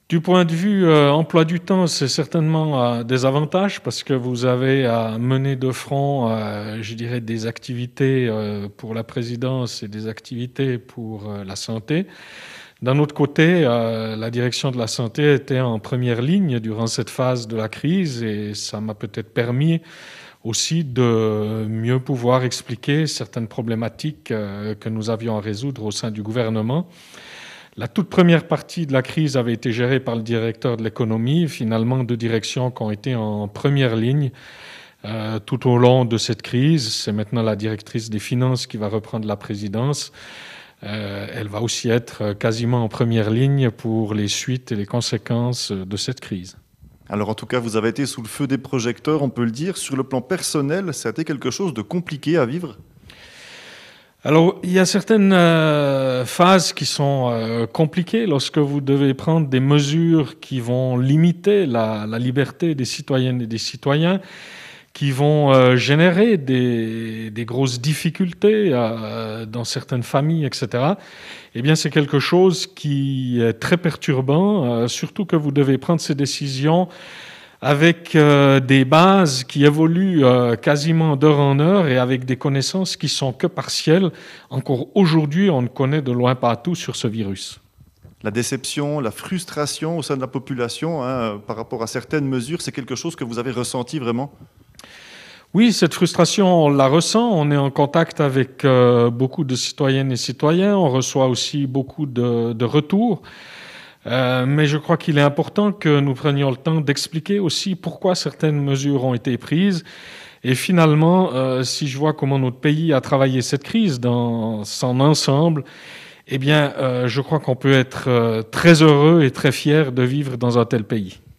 Du point de vue emploi du temps, c'est certainement des avantages parce que vous avez à mener de front, je dirais, des activités pour la présidence et des activités pour la santé. D'un autre côté, la direction de la santé était en première ligne durant cette phase de la crise et ça m'a peut-être permis aussi de mieux pouvoir expliquer certaines problématiques que nous avions à résoudre au sein du gouvernement. La toute première partie de la crise avait été gérée par le directeur de l'économie. Finalement, deux directions qui ont été en première ligne tout au long de cette crise. C'est maintenant la directrice des finances qui va reprendre la présidence. Elle va aussi être quasiment en première ligne pour les suites et les conséquences de cette crise. Alors en tout cas, vous avez été sous le feu des projecteurs, on peut le dire. Sur le plan personnel, ça a été quelque chose de compliqué à vivre? Alors, il y a certaines phases qui sont compliquées lorsque vous devez prendre des mesures qui vont limiter la liberté des citoyennes et des citoyens, qui vont générer des grosses difficultés dans certaines familles, etc. Eh bien, c'est quelque chose qui est très perturbant, surtout que vous devez prendre ces décisions avec des bases qui évoluent quasiment d'heure en heure et avec des connaissances qui sont que partielles. Encore aujourd'hui, on ne connaît de loin pas tout sur ce virus. La déception, la frustration au sein de la population par rapport à certaines mesures, c'est quelque chose que vous avez ressenti vraiment? Oui, cette frustration, on la ressent. On est en contact avec beaucoup de citoyennes et citoyens. On reçoit aussi beaucoup de retours. Mais je crois qu'il est important que nous prenions le temps d'expliquer aussi pourquoi certaines mesures ont été prises. Et finalement, si je vois comment notre pays a travaillé cette crise dans son ensemble, eh bien, je crois qu'on peut être très heureux et très fier de vivre dans un tel pays.